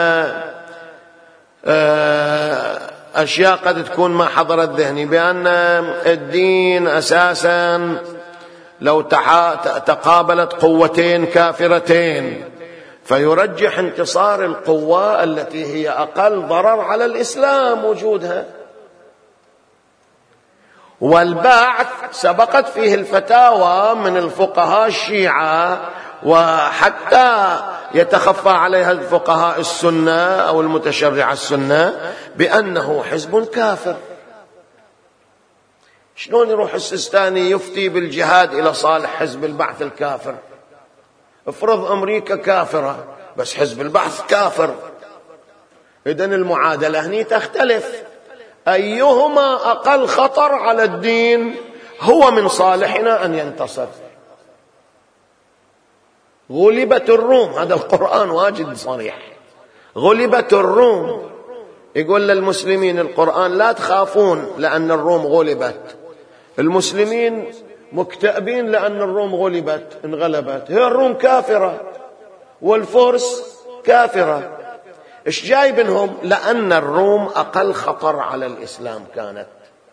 أشياء قد تكون ما حضرت ذهني، بأن الدين أساسا لو تقابلت قوتين كافرتين فيرجح انتصار القوة التي هي أقل ضرر على الإسلام وجودها. والبعث سبقت فيه الفتاوى من الفقهاء الشيعة، وحتى يتخفى عليها الفقهاء السنة أو المتشرع السنة بأنه حزب كافر. شلون يروح السيستاني يفتي بالجهاد إلى صالح حزب البعث الكافر؟ افرض أمريكا كافرة بس حزب البعث كافر، إذن المعادلة هني تختلف. أيهما أقل خطر على الدين؟ هو من صالحنا أن ينتصر. غلبت الروم، هذا القرآن واجد صريح، غلبت الروم. يقول للمسلمين القرآن لا تخافون لأن الروم غلبت، المسلمين مكتئبين لأن الروم غلبت انغلبت. هي الروم كافرة والفرس كافرة. إيش جايبنهم؟ لأن الروم أقل خطر على الإسلام كانت،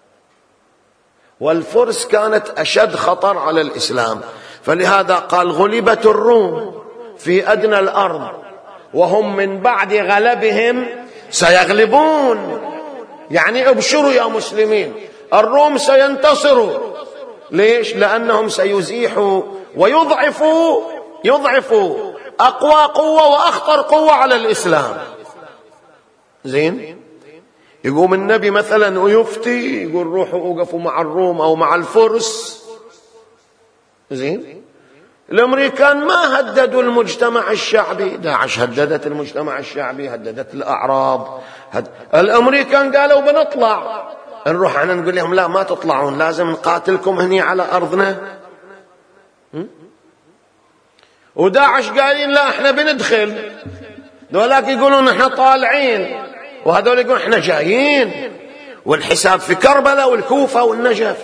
والفرس كانت أشد خطر على الإسلام، فلهذا قال غلبت الروم في أدنى الأرض وهم من بعد غلبهم سيغلبون. يعني ابشروا يا مسلمين، الروم سينتصروا. ليش؟ لأنهم سيزيحوا ويضعفوا أقوى قوة وأخطر قوة على الإسلام. زين؟ يقوم النبي مثلا ويفتي يقول روحوا وقفوا مع الروم أو مع الفرس. زين؟ الأمريكان ما هددوا المجتمع الشعبي، داعش هددت المجتمع الشعبي، هددت الأعراض. الأمريكان قالوا بنطلع، نروح احنا نقول لهم لا ما تطلعون، لازم نقاتلكم هني على أرضنا. وداعش قالين لا احنا بندخل، دولاك يقولون احنا طالعين، وهذول يقولون احنا جايين، والحساب في كربلاء والكوفة والنجف.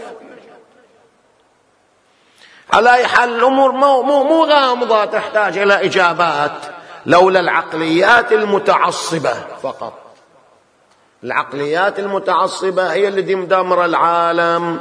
على أي حال الأمور مو غامضة تحتاج إلى إجابات، لولا العقليات المتعصبة فقط. العقليات المتعصبة هي اللي مدمرة العالم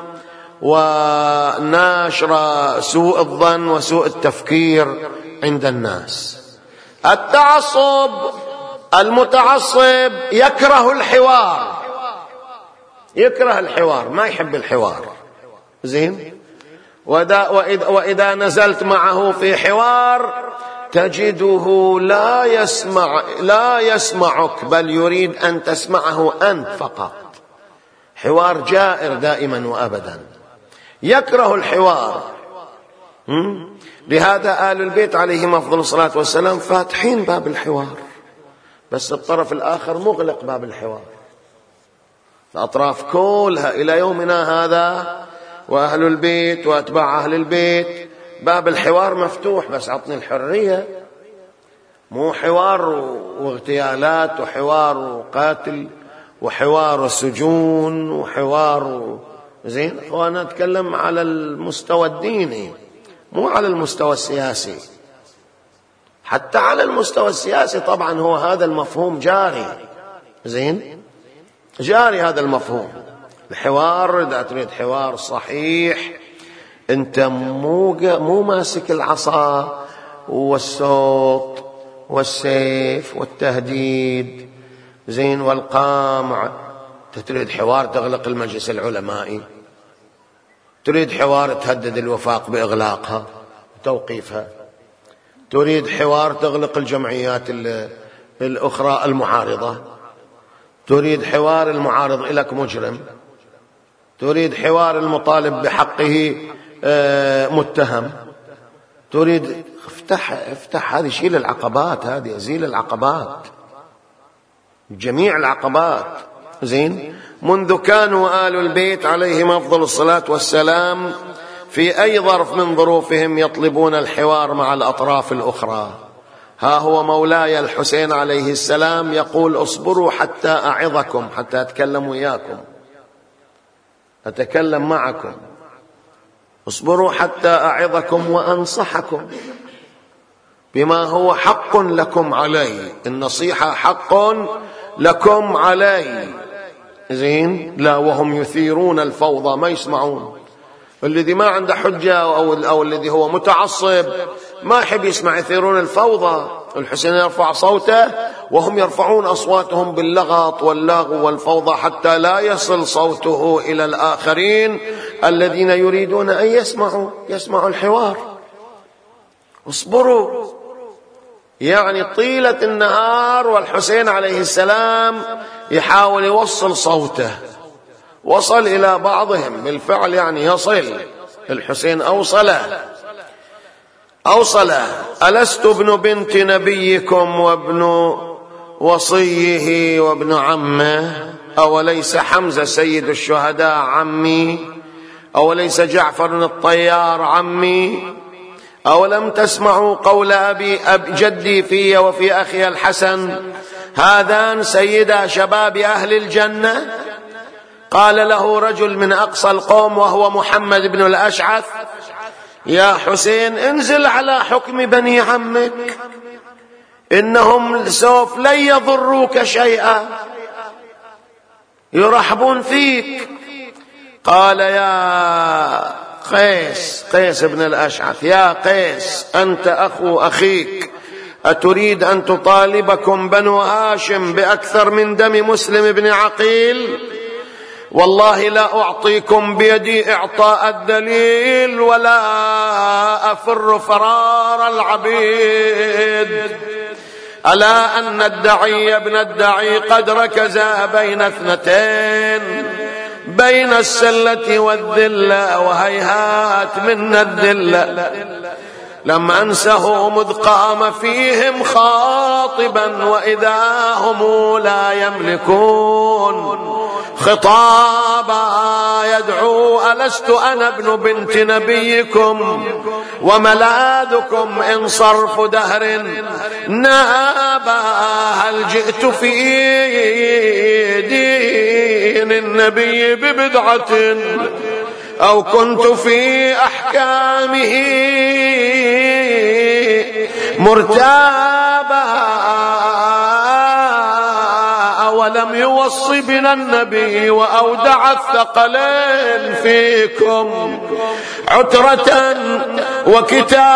وناشرة سوء الظن وسوء التفكير عند الناس. التعصب المتعصب يكره الحوار، يكره الحوار، ما يحب الحوار. زين؟ وإذا نزلت معه في حوار تجده لا يسمعك، بل يريد أن تسمعه أنت فقط. حوار جائر دائما وأبدا، يكره الحوار. لهذا آل البيت عليهم أفضل الصلاة والسلام فاتحين باب الحوار، بس الطرف الآخر مغلق باب الحوار. الأطراف كلها إلى يومنا هذا، وأهل البيت وأتباع أهل البيت باب الحوار مفتوح، بس عطني الحرية، مو حوار واغتيالات وحوار وقاتل وحوار وسجون وحوار. زين؟ وأنا أتكلم على المستوى الديني مو على المستوى السياسي. حتى على المستوى السياسي طبعا هو هذا المفهوم جاري. زين؟ جاري هذا المفهوم. الحوار إذا تريد حوار صحيح أنت مو ماسك العصا والصوت والسيف والتهديد. زين؟ والقامع. تريد حوار تغلق المجلس العلمائي، تريد حوار تهدد الوفاق بإغلاقها وتوقيفها، تريد حوار تغلق الجمعيات الأخرى المعارضة، تريد حوار المعارض لك مجرم، تريد حوار المطالب بحقه متهم، تريد افتح هذه، شيل العقبات، هذه ازيل العقبات، جميع العقبات. زين. منذ كانوا آل البيت عليهم أفضل الصلاة والسلام في أي ظرف من ظروفهم يطلبون الحوار مع الأطراف الأخرى. ها هو مولاي الحسين عليه السلام يقول: اصبروا حتى أعظكم، حتى أتكلم وياكم، أتكلم معكم، اصبروا حتى أعظكم وأنصحكم بما هو حق لكم علي، النصيحة حق لكم علي. زين. لا، وهم يثيرون الفوضى، ما يسمعون. الذي ما عنده حجة أو الذي هو متعصب ما يحب يسمع، يثيرون الفوضى. الحسين يرفع صوته وهم يرفعون أصواتهم باللغط واللغو والفوضى حتى لا يصل صوته إلى الآخرين الذين يريدون أن يسمعوا الحوار. اصبروا، يعني طيلة النهار والحسين عليه السلام يحاول يوصل صوته. وصل إلى بعضهم بالفعل، يعني يصل. الحسين أوصله: ألست ابن بنت نبيكم وابن وصيه وابن عمه؟ أوليس حمزة سيد الشهداء عمي؟ أوليس جعفر الطيار عمي؟ أولم تسمعوا قول أبي جدي في وفي أخي الحسن: هذان سيدا شباب أهل الجنة؟ قال له رجل من أقصى القوم وهو محمد بن الأشعث: يا حسين، انزل على حكم بني عمك، إنهم سوف لن يضروك شيئا، يرحبون فيك. قال: يا قيس بن الأشعث، يا قيس، أنت أخو أخيك، أتريد أن تطالبكم بنو هاشم بأكثر من دم مسلم بن عقيل؟ والله لا أعطيكم بيدي إعطاء الدليل ولا أفر فرار العبيد. ألا أن الدعي ابن الدعي قد ركزا بين اثنتين، بين السلة والذلة، وهيهات من الذلة لم أنسه مذ قام فيهم خاطبا، وإذا هم لا يملكون خطابا يدعو: ألست أنا ابن بنت نبيكم وملاذكم إن صرف دهر نابا؟ هل جئت في دين النبي ببدعة أو كنت في أحكامه مرتابا؟ ولم يوص بنا النبي وأودع الثقلين فيكم عترة وكتابا،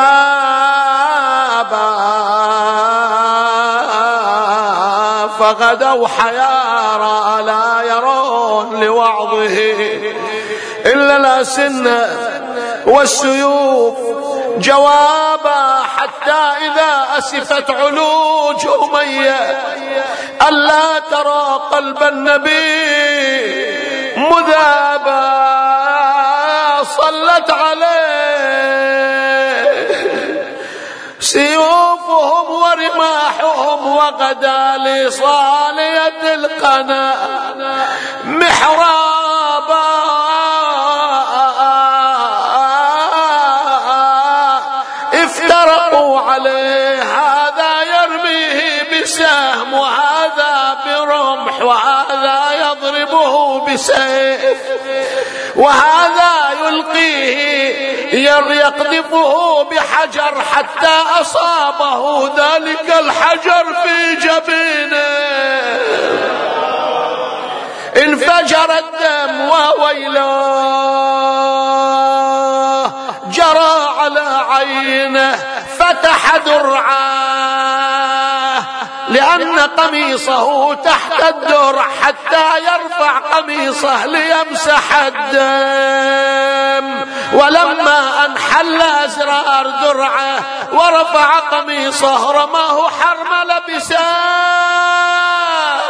فغدوا حيارى لا يرون لوعظه إلا الأسنة والسيوف جوابا، حتى إذا أسفت علوج أمية ألا ترى قلب النبي مذابا، صلت عليه سيوفهم ورماحهم، وغدا لصالية القنا محرابا. افترقوا عليه، هذا يرميه بسهم وهذا برمح، وهذا يضربه بسيف، وهذا يلقيه يقذفه بحجر حتى أصابه ذلك الحجر في جبينه، انفجر الدم وويله، جرى على عينه، فتح درعاه لأن قميصه تحت الدرع حتى يرفع قميصه ليمسح الدم، ولما أنحل أزرار درعه ورفع قميصه رماه حرمل بسام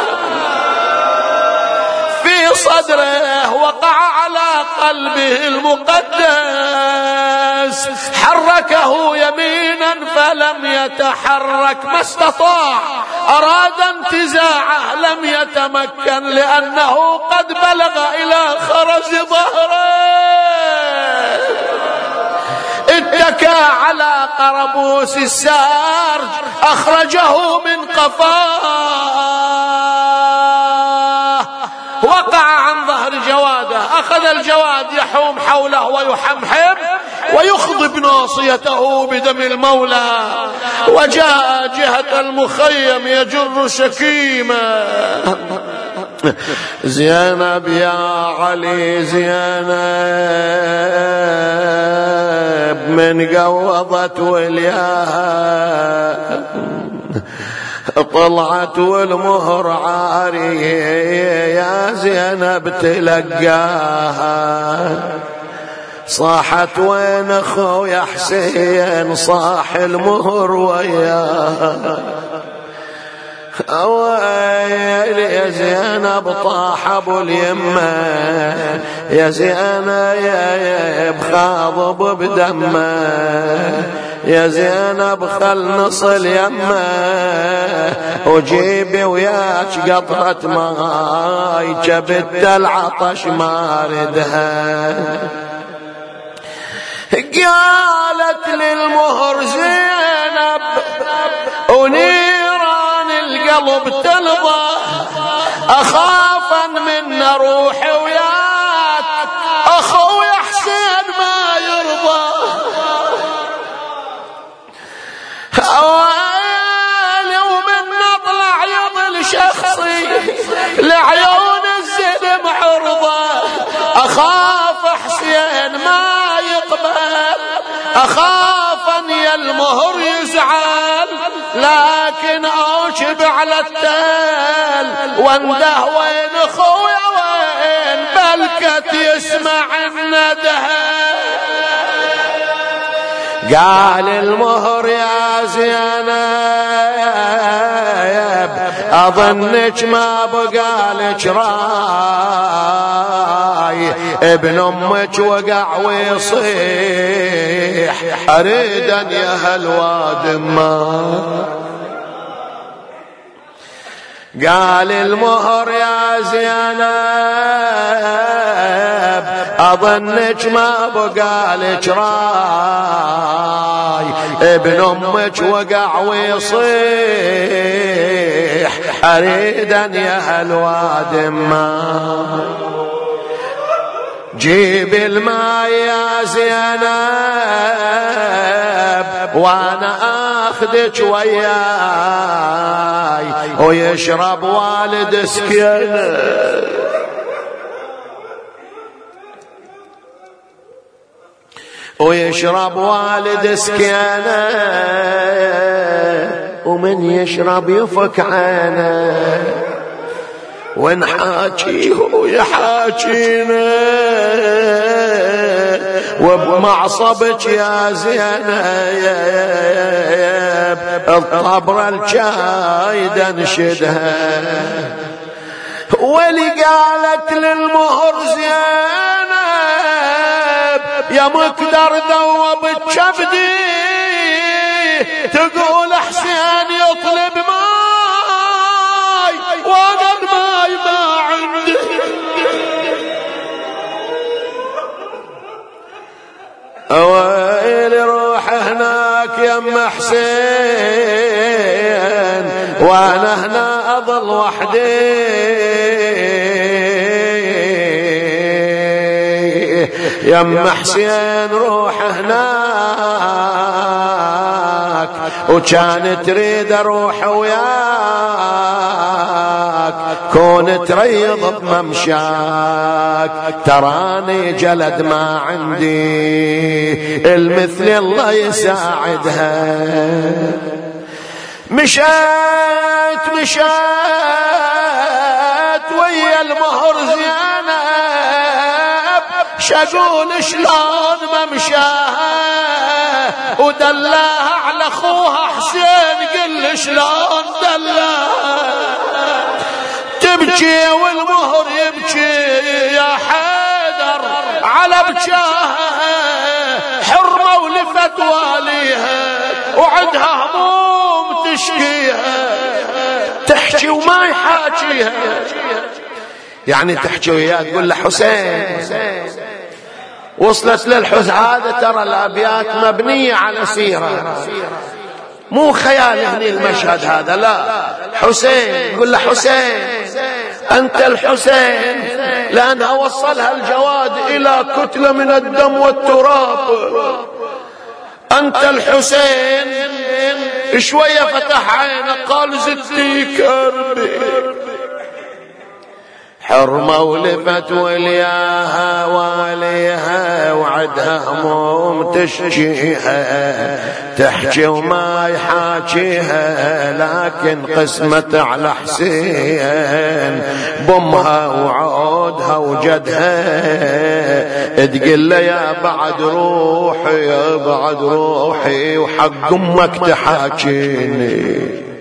في صدره، وقع على قلبه المقدس، حركه يمينا فلا لم يتحرك، ما استطاع، أراد انتزاعه لم يتمكن، لأنه قد بلغ إلى خرز ظهره. اتكى على قربوس السارج، أخرجه من قفاه، وقع عن ظهر جواده، أخذ الجواد يحوم حوله ويحمحم ويخضب ناصيته بدم المولى، وجاء جهة المخيم يجر شكيما. زينب يا علي زينب من قوضت ولياها، طلعت والمهر عارية يا زينب تلقاها، صاحت وين اخويا حسين، صاح المهر وياها. اويل يا زينب طاح ابو اليمه، يا زينب خاضب بدمه، يا زينب خل نصل يمه، وجيبي وياك قطرة ماي، جبت العطش ماردها. قالت للمهر زينب ونيران القلب تلظى، أخافا من روحي وياك أخوي حسين ما يرضى. أوالي ومن نطلع يضل شخصي لعيون الزلم عرضة، أخاف حسين ما يقبل، أخاف أن المهر يزعل، لكن أوجب على التال وانده وين أخويا وين، بلكت يسمع النده. قال المهر يا زينب أظنك ما بقالك راي، ابن أمك وقع ويصيح، أريد أن يا هالواد ما. قال المهر يا زينب أظنك ما بقالك راي، ابن أمك وقع ويصيح، أريد أن يا هالواد ما. جيب الماء يا زينب وانا اخذك وياي، ويشرب والد سكينة. ويشرب والد سكينة، ومن يشرب يفك عينه، ونحاكيه يحاكينا، وبمعصبك يا زينب الطبرة الجايدة نشدها. ولي قالت للمهر زينب يا مقدر ذوب الكبدي، تقول حسين يطلب ماي وانا الماي ما عندي. اويل روح هناك يم حسين، وانا هنا اظل وحدي، يم حسين روح هناك، وكان تريد اروح وياك، كون تريض بممشاك، تراني جلد ما عندي المثل الله يساعدها. مشيت ويا المهر زينب، شقول شلون ممشاها، ودلاها على اخوها حسين، قل شلون دلاها. تبكي والمهر يبكي يا حيدر على بكاها، حرمة ولفت واليها، وعدها هموم تشكيها، تحكي وما يحاكيها. يعني تحكي وياه تقول له حسين، وصلت للحزن. هذا ترى الأبيات مبنية على سيرة، مو خيال هني المشهد هذا، لا. حسين يقول له حسين أنت الحسين، لأنها وصلها الجواد إلى كتلة من الدم والتراب. أنت الحسين. شوية فتح عينه قال زدتي كربي، حرمة ولفت ولياها واليها، وعدها هموم تشكيها، تحكي وما يحاكيها، لكن قسمت على حسين بامها وعودها وجدها، تقول له يا بعد روحي يا بعد روحي، وحق امك تحاكيني،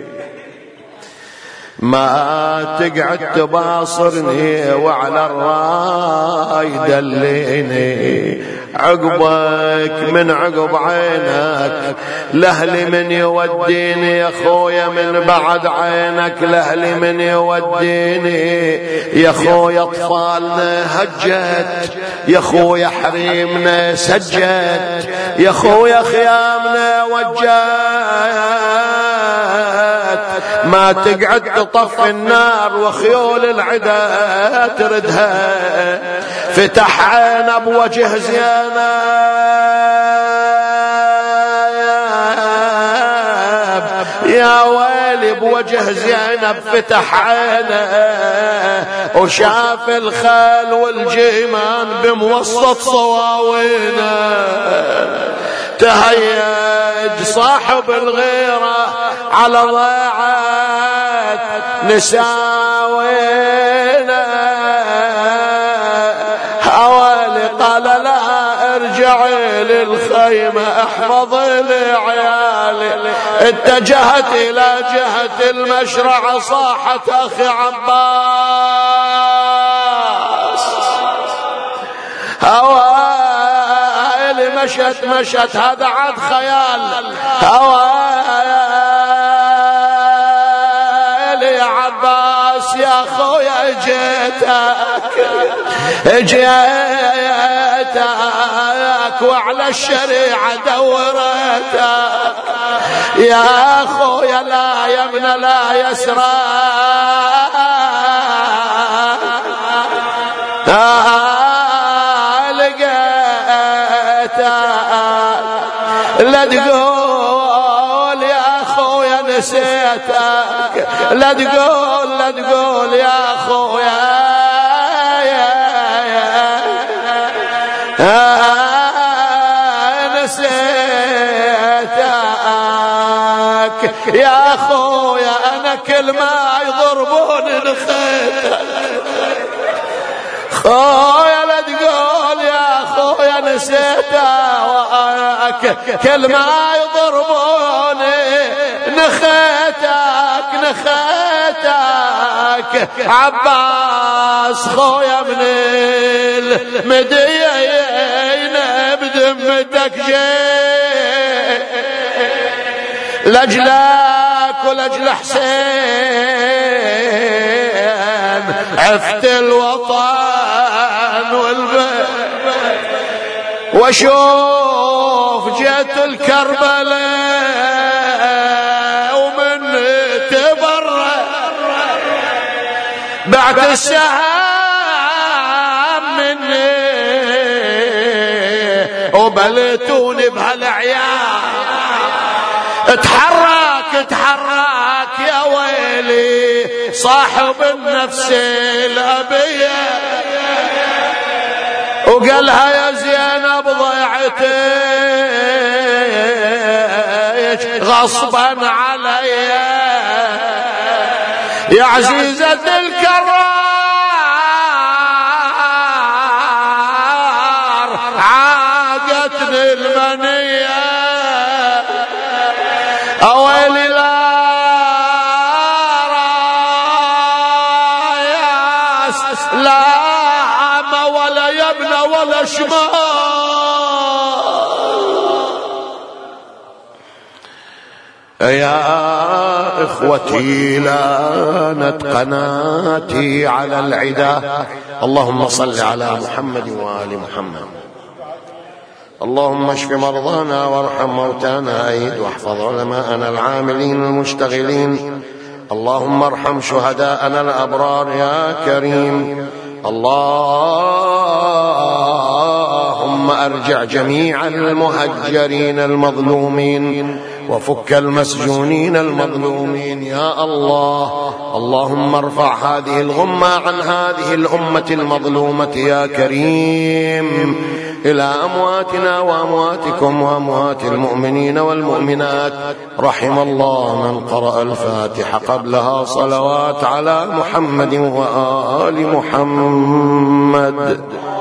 ما تقعد تباصرني وعلى الراي دليني، عقبك من عقب عينك لهلي من يوديني، يا خويا من بعد عينك لهلي من يوديني، يا خويا اطفالنا هجت، يا خويا حريمنا سجت، يا خويا خيامنا وجت، ما تقعد تطفي النار وخيول العدا تردها، فتح عينه بوجه زينب يا ويلي بوجه زينب، فتح عينه وشاف الخيل والجيمان بموسط صواوينه، تهيج صاحب الغيرة على ضاعت نساوينا، حوالي قال لها ارجعي للخيمة احفظي لي عيالي، اتجهت الى جهة المشرع صاحت اخي عباس، هوالي مشت هذا عاد خيال، هوالي يا عباس يا خويا جيتك وعلى الشريعة دورتك، يا خويا لا يمنى لا يسرى، لا تقول يا خويا نسيتك، لا تقول يا خويا نسيتك، يا خويا انا كل ما يضربوني نخيتك، خويا لا تقول يا خويا نسيتك، كل ما يضربوني نخيتك، عباس خويا من المدينة بدمتك جيت لجلك ولجل حسين، عفت الوطن والبيت واشوف جيت الكربلاء ومن تبرأ بعد السهام مني وبلتوني بهالعيال، اتحرك يا ويلي صاحب النفس الأبية، وقالها يا زينب ضيعتك غصبا علي يا عزيزة الكرار، عاقتني المنية أويلي لا راياس لا عم ولا يبنى ولا شمال، يا إخوتي لانت قناتي على العدا. اللهم صل على محمد وآل محمد. اللهم اشف مرضانا وارحم موتانا، أيد واحفظ علماءنا العاملين المشتغلين. اللهم ارحم شهداءنا الأبرار يا كريم. اللهم ارجع جميع المهجرين المظلومين وفك المسجونين المظلومين يا الله. اللهم ارفع هذه الغمة عن هذه الأمة المظلومة يا كريم إلى أمواتنا وأمواتكم وأموات المؤمنين والمؤمنات. رحم الله من قرأ الفاتحة قبلها صلوات على محمد وآل محمد.